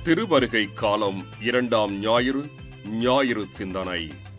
திருவருகை காலம் 2ஆம் ஞாயிறு, ஞாயிறு சிந்தனை.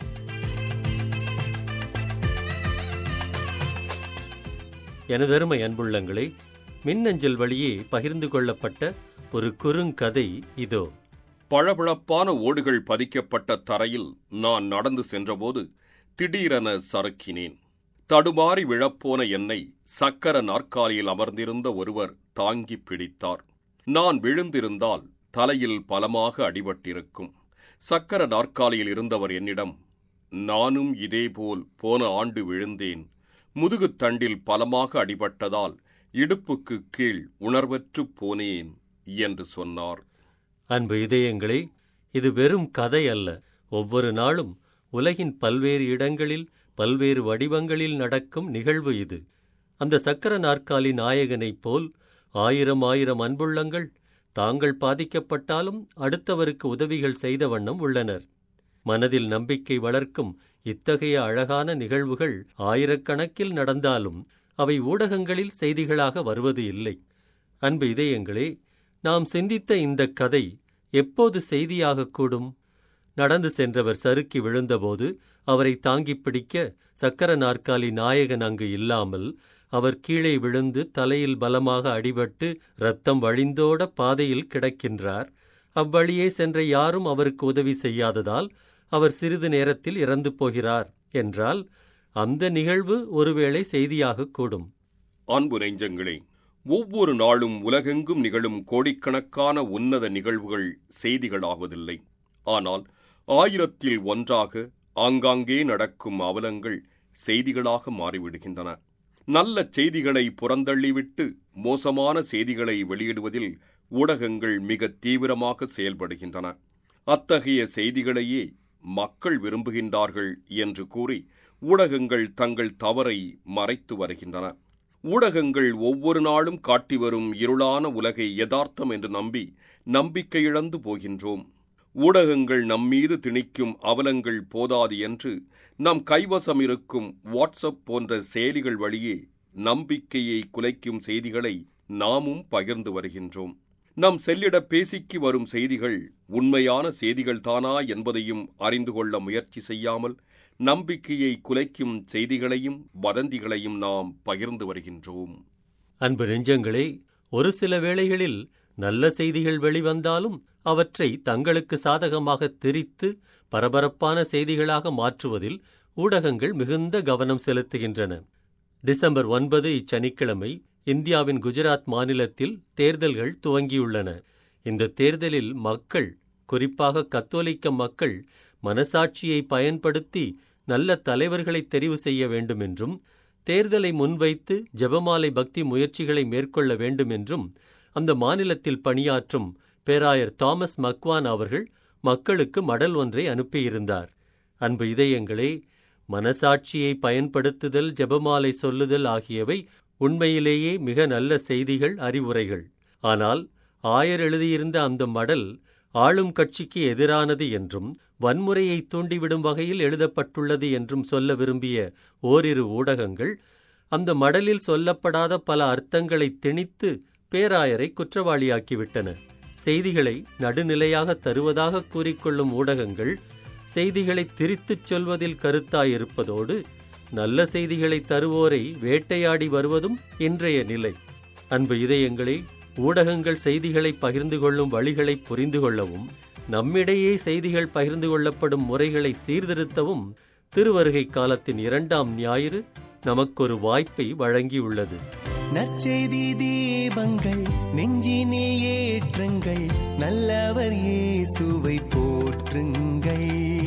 எனதருமை அன்புள்ளங்களே, மின்னஞ்சல் வழியே பகிர்ந்து கொள்ளப்பட்ட ஒரு குறுங்கதை இதோ. பளபளப்பான ஓடுகள் பதிக்கப்பட்ட தரையில் நான் நடந்து சென்றபோது திடீரென சறுக்கினேன். தடுமாறி விழப்போன என்னை சக்கர நாற்காலியில் அமர்ந்திருந்த ஒருவர் தாங்கி பிடித்தார். நான் விழுந்திருந்தால் தலையில் பலமாக அடிபட்டிருக்கும். சக்கர நாற்காலியில் இருந்தவர் என்னிடம், நானும் இதேபோல் போன ஆண்டு விழுந்தேன். முதுகுத் தண்டில் பலமாக அடிபட்டதால் இடுப்புக்கு கீழ் உணர்வற்று போனேன் என்று சொன்னார். அன்பு இதயங்களே, இது வெறும் கதை அல்ல. ஒவ்வொரு நாளும் உலகின் பல்வேறு இடங்களில் பல்வேறு வடிவங்களில் நடக்கும் நிகழ்வு இது. அந்த சக்கர நாற்காலி நாயகனைப் போல் ஆயிரம் அன்புள்ளங்கள் தாங்கள் பாதிக்கப்பட்டாலும் அடுத்தவருக்கு உதவிகள் செய்த வண்ணம் உள்ளனர். மனதில் நம்பிக்கை வளர்க்கும் இத்தகைய அழகான நிகழ்வுகள் ஆயிரக்கணக்கில் நடந்தாலும் அவை ஊடகங்களில் செய்திகளாக வருவது இல்லை. அன்பு இதயங்களே, நாம் சிந்தித்த இந்த கதை எப்போது செய்தியாகக்கூடும்? நடந்து சென்றவர் சறுக்கி விழுந்தபோது அவரை தாங்கிப் பிடிக்க சக்கர நாற்காலி நாயகன் அங்கு இல்லாமல் அவர் கீழே விழுந்து தலையில் பலமாக அடிபட்டு இரத்தம் வழிந்தோட பாதையில் கிடக்கின்றார். அவ்வழியே சென்ற யாரும் அவருக்கு உதவி செய்யாததால் அவர் சிறிது நேரத்தில் இறந்து போகிறார் என்றால் அந்த நிகழ்வு ஒருவேளை செய்தியாகக் கூடும். அன்பு நெஞ்சங்களே, ஒவ்வொரு நாளும் உலகெங்கும் நிகழும் கோடிக்கணக்கான உன்னத நிகழ்வுகள் செய்திகளாவதில்லை. ஆனால் 1000ல் ஒன்றாக ஆங்காங்கே நடக்கும் அவலங்கள் செய்திகளாக மாறிவிடுகின்றன. நல்ல செய்திகளை புறந்தள்ளிவிட்டு மோசமான செய்திகளை வெளியிடுவதில் ஊடகங்கள் மிக தீவிரமாக செயல்படுகின்றன. அத்தகைய செய்திகளையே மக்கள் விரும்புகின்றார்கள் என்று கூறி ஊடகங்கள் தங்கள் தவறை மறைத்து வருகின்றன. ஊடகங்கள் ஒவ்வொரு நாளும் காட்டி வரும் இருளான உலகை யதார்த்தம் என்று நம்பி நம்பிக்கை இழந்து போகின்றோம். ஊடகங்கள் நம்மீது திணிக்கும் அவலங்கள் போதாது என்று நம் கைவசம் இருக்கும் வாட்ஸ்அப் போன்ற செயலிகள் வழியே நம்பிக்கையை குலைக்கும் செய்திகளை நாமும் பகிர்ந்து வருகின்றோம். நம் செல்லிட பேசிக்கு வரும் செய்திகள் உண்மையான செய்திகள்தானா என்பதையும் அறிந்து கொள்ள முயற்சி செய்யாமல் நம்பிக்கையை குலைக்கும் செய்திகளையும் வதந்திகளையும் நாம் பகிர்ந்து வருகின்றோம். அன்பு நெஞ்சங்களே, ஒரு சில வேளைகளில் நல்ல செய்திகள் வெளிவந்தாலும் அவற்றை தங்களுக்கு சாதகமாக திரித்து பரபரப்பான செய்திகளாக மாற்றுவதில் ஊடகங்கள் மிகுந்த கவனம் செலுத்துகின்றன. டிசம்பர் 9 இச்சனிக்கிழமை இந்தியாவின் குஜராத் மாநிலத்தில் தேர்தல்கள் துவங்கியுள்ளன. இந்த தேர்தலில் மக்கள், குறிப்பாக கத்தோலிக்க மக்கள், மனசாட்சியை பயன்படுத்தி நல்ல தலைவர்களை தெரிவு செய்ய வேண்டுமென்றும் தேர்தலை முன்வைத்து ஜெபமாலை பக்தி முயற்சிகளை மேற்கொள்ள வேண்டுமென்றும் அந்த மாநிலத்தில் பணியாற்றும் பேராயர் தாமஸ் மக்வான் அவர்கள் மக்களுக்கு மடல் ஒன்றை அனுப்பியிருந்தார். அன்பு இதயங்களே, மனசாட்சியை பயன்படுத்துதல், ஜெபமாலை சொல்லுதல் ஆகியவை உண்மையிலேயே மிக நல்ல செய்திகள், அறிவுரைகள். ஆனால் ஆயர் எழுதியிருந்த அந்த மடல் ஆளும் கட்சிக்கு எதிரானது என்றும் வன்முறையை தூண்டிவிடும் வகையில் எழுதப்பட்டுள்ளது என்றும் சொல்ல விரும்பிய ஓரிரு ஊடகங்கள் அந்த மடலில் சொல்லப்படாத பல அர்த்தங்களை திணித்து பேராயரை குற்றவாளியாக்கிவிட்டன. செய்திகளை நடுநிலையாக தருவதாக கூறிக்கொள்ளும் ஊடகங்கள் செய்திகளை திரித்துச் சொல்வதில் கருத்தாயிருப்பதோடு நல்ல செய்திகளை தருவோரை வேட்டையாடி வருவதும் இன்றைய நிலை. அன்பு இதயங்களே, ஊடகங்கள் செய்திகளை பகிர்ந்து கொள்ளும் வழிகளை புரிந்து கொள்ளவும் நம்மிடையே செய்திகள் பகிர்ந்து கொள்ளப்படும் முறைகளை சீர்திருத்தவும் திருவருகை காலத்தின் 2ஆம் ஞாயிறு நமக்கொரு வாய்ப்பை வழங்கியுள்ளது. நற்செய்தி தீபங்கள் நெஞ்சினில் ஏற்றுங்கள், நல்லவர் இயேசுவை போற்றுங்கள்.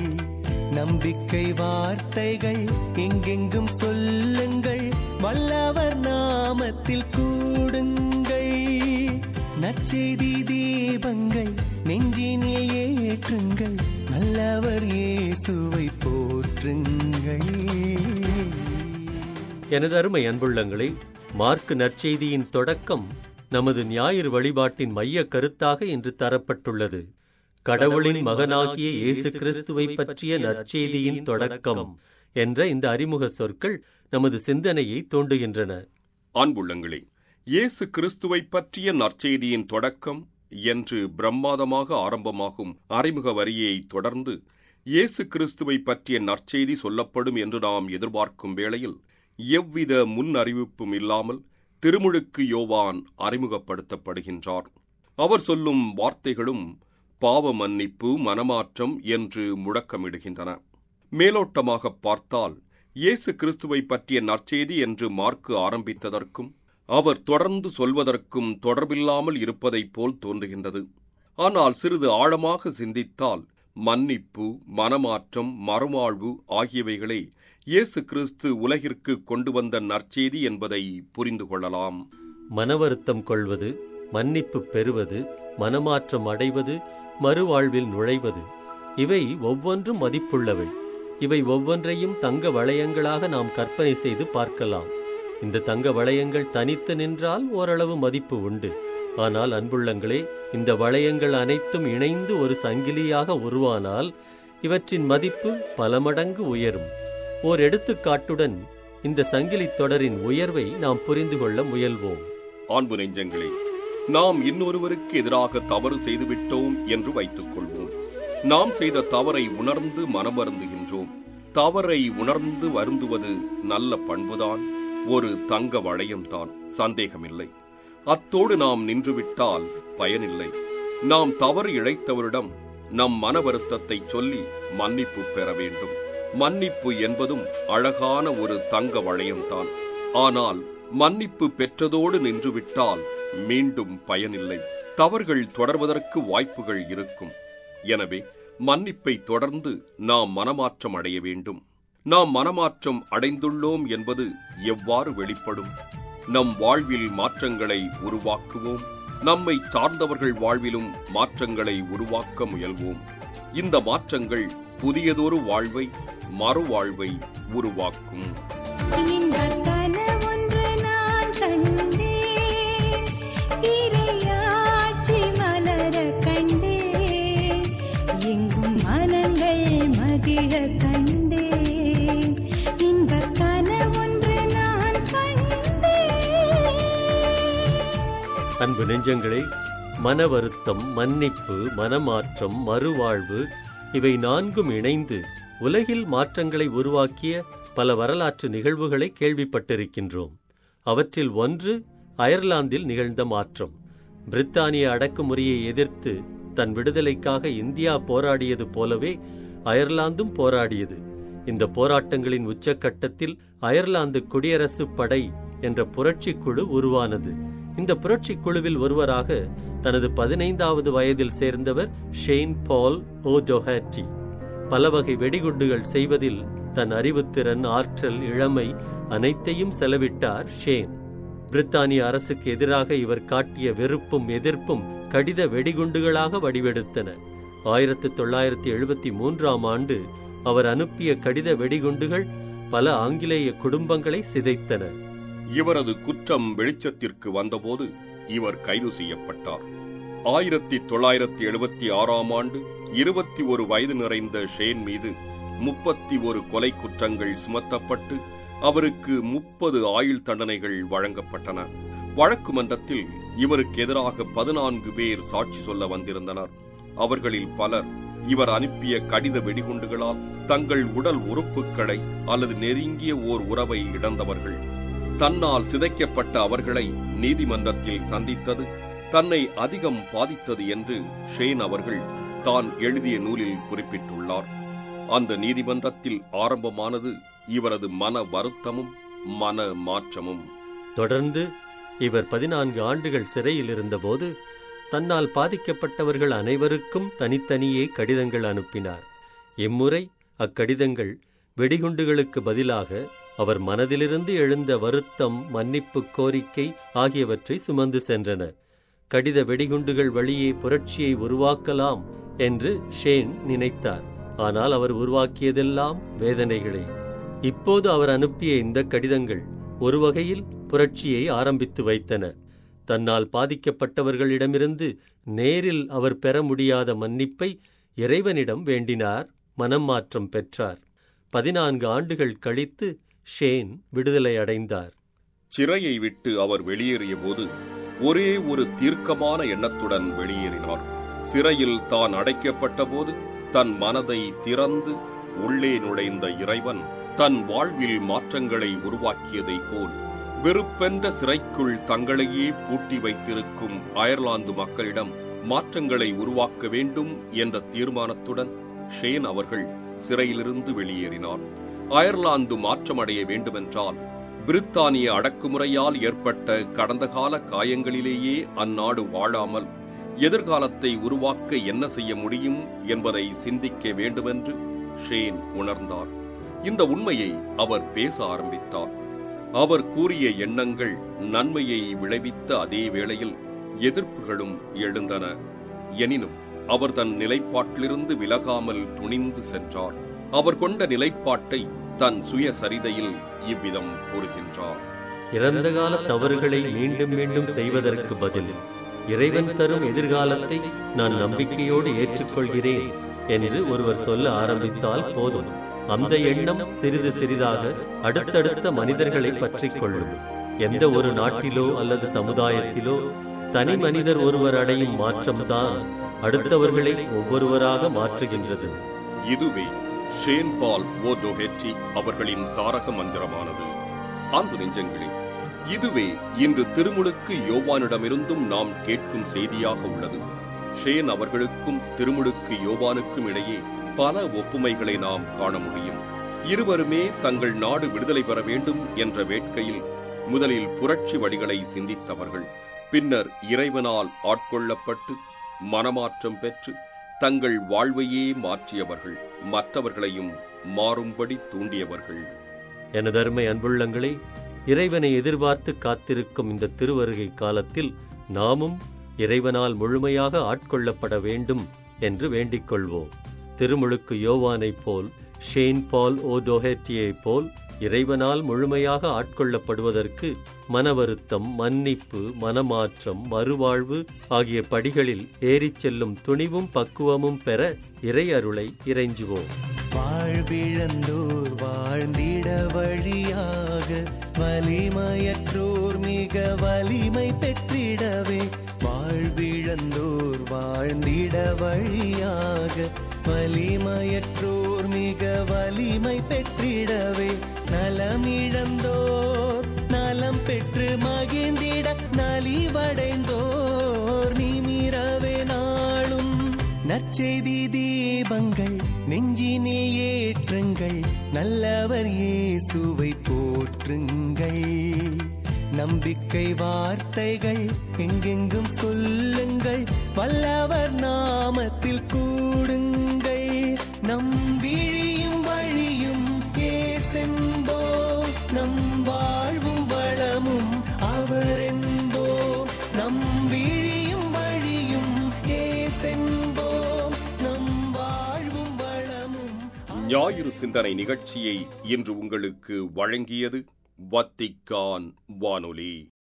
நம்பிக்கை வார்த்தைகள் எங்கெங்கும் சொல்லுங்கள், வல்லவர் நாமத்தில் கூடுங்கள். நற்செய்தி தீபங்கள் நெஞ்சினில் ஏற்றுங்கள், நல்லவர் இயேசுவை போற்றுங்கள். எனது அருமை அன்புள்ளங்களே, மார்க்கு நற்செய்தியின் தொடக்கம் நமது ஞாயிறு வழிபாட்டின் மைய கருத்தாக இன்று தரப்பட்டுள்ளது. கடவுளின் மகனாகிய இயேசு கிறிஸ்துவை பற்றிய நற்செய்தியின் தொடக்கம் என்ற இந்த அறிமுக சொற்கள் நமது சிந்தனையை தூண்டுகின்றன. அன்புள்ளங்களே, இயேசு கிறிஸ்துவை பற்றிய நற்செய்தியின் தொடக்கம் என்று பிரம்மாதமாக ஆரம்பமாகும் அறிமுக வரியை தொடர்ந்து இயேசு கிறிஸ்துவை பற்றிய நற்செய்தி சொல்லப்படும் என்று நாம் எதிர்பார்க்கும் வேளையில் எவ்வித முன் அறிவிப்பும் இல்லாமல் திருமுழுக்கு யோவான் அறிமுகப்படுத்தப்படுகின்றார். அவர் சொல்லும் வார்த்தைகளும் பாவ மன்னிப்பு, மனமாற்றம் என்று முழக்கமிடுகின்றன. மேலோட்டமாக பார்த்தால் இயேசு கிறிஸ்துவை பற்றிய நற்செய்தி என்று மார்க்கு ஆரம்பித்ததற்கும் அவர் தொடர்ந்து சொல்வதற்கும் தொடர்பில்லாமல் இருப்பதைப் போல் தோன்றுகின்றது. ஆனால் சிறிது ஆழமாக சிந்தித்தால் மன்னிப்பு, மனமாற்றம், மறுவாழ்வு ஆகியவைகளை இயேசு கிறிஸ்து உலகிற்கு கொண்டு வந்த நற்செய்தி என்பதை புரிந்து கொள்ளலாம். மனவருத்தம் கொள்வது, மன்னிப்பு பெறுவது, மனமாற்றம் அடைவது, மறுவாழ்வில் நுழைவது, இவை ஒவ்வொன்றும் மதிப்புள்ளவை. இவை ஒவ்வொன்றையும் தங்க வளையங்களாக நாம் கற்பனை செய்து பார்க்கலாம். இந்த தங்க வளையங்கள் தனித்து நின்றால் ஓரளவு மதிப்பு உண்டு. ஆனால் அன்புள்ளங்களே, இந்த வளையங்கள் அனைத்தும் இணைந்து ஒரு சங்கிலியாக உருவானால் இவற்றின் மதிப்பு பல மடங்கு உயரும். ஓர் எடுத்துக்காட்டுடன் இந்த சங்கிலி தொடரின் உயர்வை நாம் புரிந்து கொள்ள முயல்வோம். அன்பு நெஞ்சங்களே, நாம் இன்னொருவருக்கு எதிராக தவறு செய்துவிட்டோம் என்று வைத்துக் கொள்வோம். நாம் செய்த தவறை உணர்ந்து மனமருந்துகின்றோம். தவறை உணர்ந்து வருந்துவது நல்ல பண்புதான், ஒரு தங்க வளையம்தான், சந்தேகமில்லை. அத்தோடு நாம் நின்றுவிட்டால் பயனில்லை. நாம் தவறு இழைத்தவரிடம் நம் மன வருத்தத்தை சொல்லி மன்னிப்பு பெற வேண்டும். மன்னிப்பு என்பதும் அழகான ஒரு தங்க வளையம்தான். ஆனால் மன்னிப்பு பெற்றதோடு நின்றுவிட்டால் மீண்டும் பயனில்லை. தவறுகள் தொடர்வதற்கு வாய்ப்புகள் இருக்கும். எனவே மன்னிப்பை தொடர்ந்து நாம் மனமாற்றம் அடைய வேண்டும். நாம் மனமாற்றம் அடைந்துள்ளோம் என்பது எவ்வாறு வெளிப்படும்? நம் வாழ்வில் மாற்றங்களை உருவாக்குவோம். நம்மை சார்ந்தவர்கள் வாழ்விலும் மாற்றங்களை உருவாக்க முயல்வோம். இந்த மாற்றங்கள் புதியதொரு வாழ்வை, மறுவாழ்வை உருவாக்கும். அன்பு நெஞ்சங்களே, மன வருத்தம், மன்னிப்பு, மனமாற்றம், மறுவாழ்வு, இவை நான்கும் இணைந்து உலகில் மாற்றங்களை உருவாக்கிய பல வரலாற்று நிகழ்வுகளை கேள்விப்பட்டிருக்கின்றோம். அவற்றில் ஒன்று அயர்லாந்தில் நிகழ்ந்த மாற்றம். பிரித்தானிய அடக்குமுறையை எதிர்த்து தன் விடுதலைக்காக இந்தியா போராடியது போலவே அயர்லாந்தும் போராடியது. இந்த போராட்டங்களின் உச்சக்கட்டத்தில் அயர்லாந்து குடியரசு படை என்ற புரட்சி குழு உருவானது. இந்த புரட்சி குழுவில் ஒருவராக தனது 15வது வயதில் சேர்ந்தவர் ஷேன் பால் ஓடோஹர்டி. பல வகை வெடிகுண்டுகள் செய்வதில் தன் அறிவுத்திறன், ஆற்றல், இளமை அனைத்தையும் செலவிட்டார் ஷேன். பிரித்தானிய அரசுக்கு எதிராக இவர் காட்டிய வெறுப்பும் எதிர்ப்பும் கடித வெடிகுண்டுகளாக வடிவெடுத்தன. 1973ஆம் ஆண்டு அவர் அனுப்பிய கடித வெடிகுண்டுகள் பல ஆங்கிலேய குடும்பங்களை சிதைத்தன. இவரது குற்றம் வெளிச்சத்திற்கு வந்தபோது இவர் கைது செய்யப்பட்டார். 1976ஆம் ஆண்டு 21 வயது நிறைந்த ஷேன் மீது 31 கொலை குற்றங்கள் சுமத்தப்பட்டு அவருக்கு 30 ஆயுள் தண்டனைகள் வழங்கப்பட்டன. வழக்கு மன்றத்தில் இவருக்கு எதிராக 14 பேர் சாட்சி சொல்ல வந்திருந்தனர். அவர்களில் பலர் இவர் அனுப்பிய கடித வெடிகுண்டுகளால் தங்கள் உடல் உறுப்புகளை அல்லது நெருங்கிய ஓர் உறவை இழந்தவர்கள். தன்னால் சிதைக்கப்பட்ட அவர்களை நீதிமன்றத்தில் சந்தித்தது தன்னை அதிகம் பாதித்தது என்று ஷேன் அவர்கள் தான் எழுதிய நூலில் குறிப்பிட்டுள்ளார். அந்த நீதிமன்றத்தில் ஆரம்பமானது இவரது மன வருத்தமும் மன மாற்றமும். தொடர்ந்து இவர் 14 ஆண்டுகள் சிறையில் இருந்தபோது தன்னால் பாதிக்கப்பட்டவர்கள் அனைவருக்கும் தனித்தனியே கடிதங்கள் அனுப்பினார். இம்முறை அக்கடிதங்கள் வெடிகுண்டுகளுக்கு பதிலாக அவர் மனதிலிருந்து எழுந்த வருத்தம், மன்னிப்பு கோரிக்கை ஆகியவற்றை சுமந்து சென்றன. கடித வெடிகுண்டுகள் வழியே புரட்சியை உருவாக்கலாம் என்று ஷேன் நினைத்தார். ஆனால் அவர் உருவாக்கியதெல்லாம் வேதனைகளே. இப்போது அவர் அனுப்பிய இந்த கடிதங்கள் ஒரு வகையில் புரட்சியை ஆரம்பித்து வைத்தன. தன்னால் பாதிக்கப்பட்டவர்களிடமிருந்து நேரில் அவர் பெற முடியாத மன்னிப்பை இறைவனிடம் வேண்டினார், மனம் மாற்றம் பெற்றார். 14 ஆண்டுகள் கழித்து ஷேன் விடுதலை அடைந்தார். சிறையை விட்டு அவர் வெளியேறிய போது ஒரே ஒரு தீர்க்கமான எண்ணத்துடன் வெளியேறினார். சிறையில் தான் அடைக்கப்பட்ட போது தன் மனதை திறந்து உள்ளே நுழைந்த இறைவன் தன் வாழ்வில் மாற்றங்களை உருவாக்கியதைப் போல் வெறுப்பென்ற சிறைக்குள் தங்களையே பூட்டி வைத்திருக்கும் அயர்லாந்து மக்களிடம் மாற்றங்களை உருவாக்க வேண்டும் என்ற தீர்மானத்துடன் ஷேன் அவர்கள் சிறையிலிருந்து வெளியேறினார். அயர்லாந்து மாற்றமடைய வேண்டுமென்றால் பிரித்தானிய அடக்குமுறையால் ஏற்பட்ட கடந்த கால காயங்களிலேயே அந்நாடு வாழாமல் எதிர்காலத்தை உருவாக்க என்ன செய்ய முடியும் என்பதை சிந்திக்க வேண்டுமென்று ஷேன் உணர்ந்தார். இந்த உண்மையை அவர் பேச ஆரம்பித்தார். அவர் கூறிய எண்ணங்கள் நன்மையை விளைவித்த அதே வேளையில் எதிர்ப்புகளும் எழுந்தன. எனினும் அவர் தன் நிலைப்பாட்டிலிருந்து விலகாமல் துணிந்து சென்றார். அவர் கொண்ட நிலைப்பாட்டை தன் சுயசரிதையில் இவ்விதம் கூறுகின்றார். இறந்த கால தவறுகளை மீண்டும் மீண்டும் செய்வதற்கு பதில் இறைவன் தரும் எதிர்காலத்தை நான் நம்பிக்கையோடு ஏற்றுக்கொள்கிறேன் என்று ஒருவர் சொல்ல ஆரம்பித்தால் போதும். அந்த எண்ணம் சிறிது சிறிதாக அடுத்தடுத்த மனிதர்களை பற்றிக் கொள்ளும். எந்த ஒரு நாட்டிலோ அல்லது சமுதாயத்திலோ தனி மனிதர் ஒருவர் அடையும் மாற்றம்தான் அடுத்தவர்களை ஒவ்வொருவராக மாற்றுகின்றது. இதுவே ஷேன் பால் ஓடோஹெட்டி அவர்களின் தாரக மந்திரமானது. அன்பு நெஞ்சங்களே, இதுவே இன்று திருமுழுக்கு யோவானிடமிருந்தும் நாம் கேட்கும் செய்தியாக உள்ளது. ஷேன் அவர்களுக்கும் திருமுழுக்கு யோவானுக்கும் இடையே பல ஒப்புமைகளை நாம் காண முடியும். இருவருமே தங்கள் நாடு விடுதலை பெற வேண்டும் என்ற வேட்கையில் முதலில் புரட்சி வழிகளை சிந்தித்தவர்கள். பின்னர் இறைவனால் ஆட்கொள்ளப்பட்டு மனமாற்றம் பெற்று தங்கள் வாழ்வையே மாற்றியவர்கள், மற்றவர்களையும் மாறும்படி தூண்டியவர்கள். எனதருமை அன்புள்ளங்களே, இறைவனை எதிர்பார்த்து காத்திருக்கும் இந்த திருவருகை காலத்தில் நாமும் இறைவனால் முழுமையாக ஆட்கொள்ளப்பட வேண்டும் என்று வேண்டிக் கொள்வோம். திருமுழுக்கு யோவானைப் போல், ஷேன் பால் ஓடோஹெட்டியைப் போல் இறைவனால் முழுமையாக ஆட்கொள்ளப்படுவதற்கு மனவருத்தம், மன்னிப்பு, மனமாற்றம், மறுவாழ்வு ஆகிய படிகளில் ஏறிச் செல்லும் துணிவும் பக்குவமும் பெற இறை அருளை இறைஞ்சுவோம். வாழ்விழந்தோர் வாழ்ந்திட வழியாக, வலிமையற்றோர் மிக வலிமை பெற்றிடவே. வாழ்விழந்தோர் வாழ்ந்திட வழியாக, வலிமையற்றோர் மிக வலிமை பெற்றிடவே. நலமிழந்தோர் நலம் பெற்று மகிழ்ந்திட, நலிவடைந்தோர் நிமிரவே நாளும். நற்செய்தி தீபங்கள் நெஞ்சினில் ஏற்றுங்கள், நல்லவர் இயேசுவை போற்றுங்கள். நம்பிக்கை வார்த்தைகள் எங்கெங்கும் சொல்லுங்கள், வல்லவர் நாமத்தில் கூடுங்கள். நம் விழியும் வழியும் ஏசென்போ, நம் வாழ்வும் வளமும் அவர் என்போ. நம் விழியும் வழியும் ஏசென்போ, நம் வாழ்வும் வளமும். ஞாயிறு சிந்தனை நிகழ்ச்சியை இன்று உங்களுக்கு வழங்கியது வத்திக்கான் வானொலி.